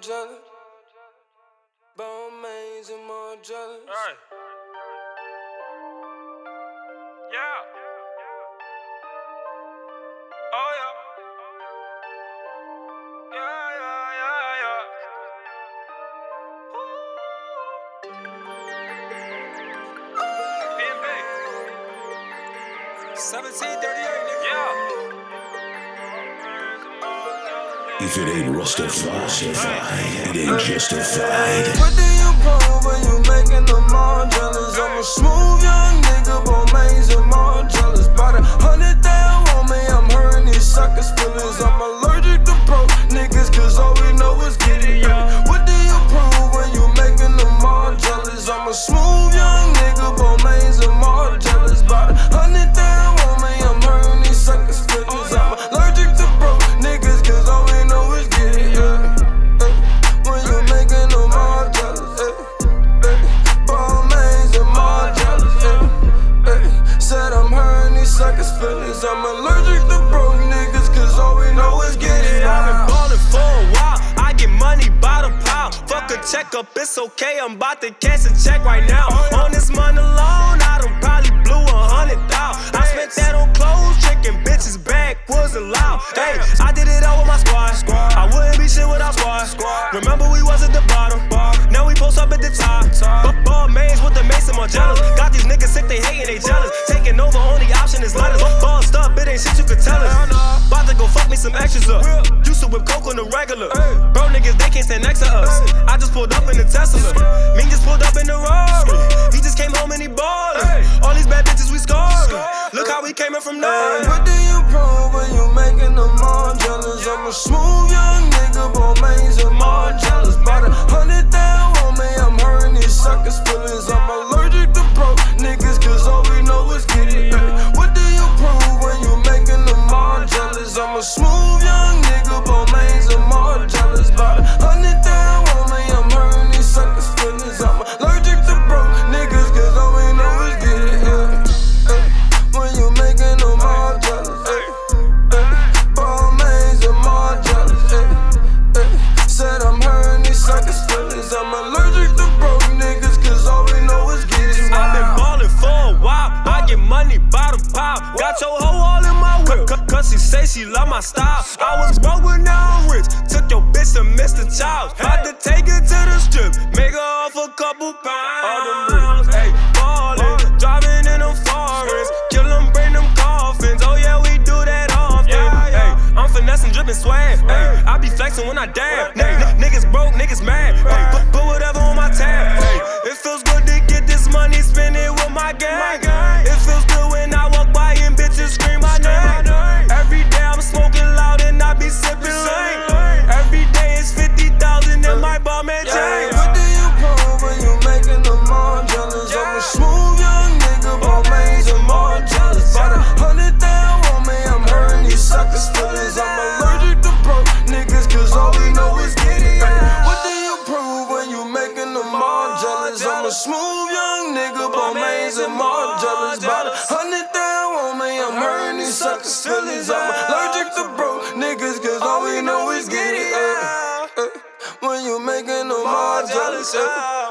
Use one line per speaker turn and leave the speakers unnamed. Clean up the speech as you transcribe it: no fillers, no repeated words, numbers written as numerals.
jealous. Bone mains and more jealous.
Hey. Yeah. Oh yeah. Yeah, yeah, yeah, yeah. 1738, nigga. Yeah.
If it ain't Rastafari, it ain't justified.
What do you prove when you making them all jealous? I'm a smooth young nigga, bone mains and more jealous. About 100 down on me, I'm hurting these suckers' feelings. I'm allergic to broke niggas, cause all we know is getting young. What do you prove when you making them all jealous? I'm a smooth young nigga, bone mains and more jealous. About 100 down on me, I'm hurting these suckers' feelings. I'm allergic to broke niggas, cause all we know is getting young. When you making them all jealous, bone mains and more jealous. Said I'm hurting these suckers' feelings. I'm allergic to broke niggas, cause all we know is getting
I've been ballin' for a while. I get money by the pile. Fuck a checkup, it's okay. I'm about to cash a check right now. On this money alone, I done probably blew 100,000. I spent that on clothes, tricking bitches, backwoods and loud. Hey, I did it all with my squad. I wouldn't be shit without squad. Remember we was at the bottom, now we post up at the top. Ball mains with the mason, more jealous. Got these niggas sick, they hating, they jealous. Taking over, only option is letters. Bossed up, it ain't shit you could tell us. About to go fuck me some extras up. Used to whip coke on the regular. Bro niggas, they can't stand next to us. I just pulled up in the Tesla. Ming just pulled up in the Rari. He just came home and he ballin'. All these bad bitches we scarred. Look how we came in from nothing.
What do you prove when you making them all jealous? I'm a smooth young nigga, bone mains and more jealous. About 100 down on me, I'm hurting these suckers' feelings. I'm allergic to broke niggas, cause all we know is getting it. What do you prove when you making them all jealous? I'm a smooth young nigga, bone mains and more jealous. About 100 down on me, I'm hurting these suckers' feelings. I'm allergic to broke niggas, cause all we know is getting it. When you making them all jealous, bone mains and more jealous. Said I'm hurting these suckers' feelings. I'm allergic to broke niggas, cause all we know is getting wild.
I've been ballin' for a while. I get money by the pile. Got your hoe all in my whip, cause she say she love my style. I was broke but now I'm rich. Took your bitch to Mr. Childs. About to take her to the strip, make her off a couple pounds. Hey, ballin', driving in them foreigns, kill them, bring them coffins. Oh yeah, we do that often. Hey, I'm finessing, drippin' swag. Hey, I be flexing when I dab. Niggas broke, niggas mad. Hey, put whatever on my tab. Hey, it feels good to get this money, spend it with my gang. It feels good when I walk by and bitches scream my name. Every day I'm smoking loud and I be sipping lame. Every day it's 50,000 in my bum and chain.
What do you prove when you making them all jealous? I'm a smooth young nigga, bone mains and more jealous. About 100 down on me, I'm hurting these suckers' feelings. I'm allergic to broke niggas, cause all we know is getting it. What do you prove when you making them all jealous? I'm a smooth young nigga, bone mains and more jealous. About 100 down on me, I'm hurting these suckers' feelings. I'm allergic to broke niggas, cause all we know is getting it. When you making them all jealous.